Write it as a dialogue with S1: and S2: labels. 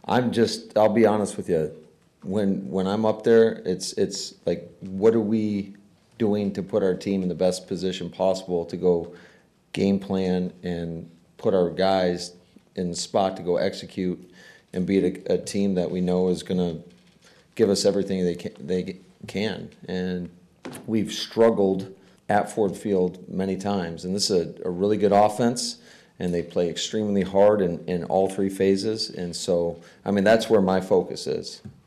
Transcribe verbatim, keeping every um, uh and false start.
S1: I'm just, I'll be honest with you. When, when I'm up there, it's, it's like, what are we doing to put our team in the best position possible to go game plan and put our guys in the spot to go execute and beat a, a team that we know is going to give us everything they can, they can. And we've struggled at Ford Field many times. And this is a, a really good offense, and they play extremely hard in, in all three phases. And so, I mean, that's where my focus is.